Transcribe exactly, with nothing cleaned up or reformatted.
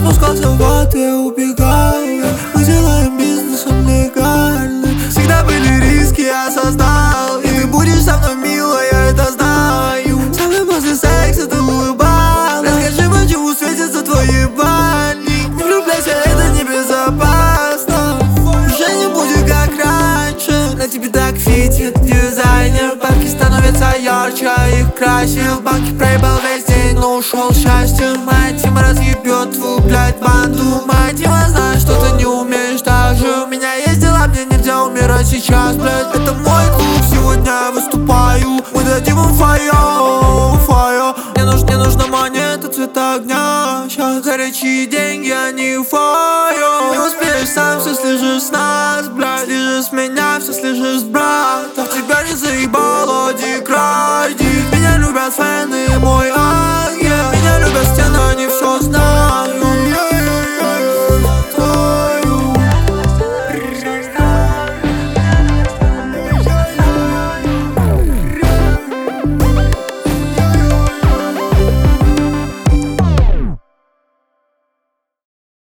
спускался в ад, я убегаю. Мы делаем бизнес, он легальный. Всегда были риски, я создал. И ты будешь со мной, милая, я это знаю. Со мной после секса ты улыбалась. Расскажи, почему светятся твои бани. Не влюбляйся, это небезопасно. Уже не будет как раньше. На тебе так фитит дизайнер. Бабки становятся ярче, а их красил. Банки проебал весь день, но ушел счастье. Моя тема разъебет твою, блядь, банду. Моя тема знает, что ты не умеешь так же. У меня есть дела, мне нельзя умирать сейчас, блядь. Это мой клуб, сегодня я выступаю. Мы дадим им файо, файо. Мне нужна, мне нужна монета цвета огня. Сейчас горячие деньги, они файо. Не успеешь сам, все слежишь с нас, блядь. Слежишь с меня, все слежишь с брата. Тебя не заебало, дик райди. Меня любят фэны, мой ангел. Меня любят стены, они все знают.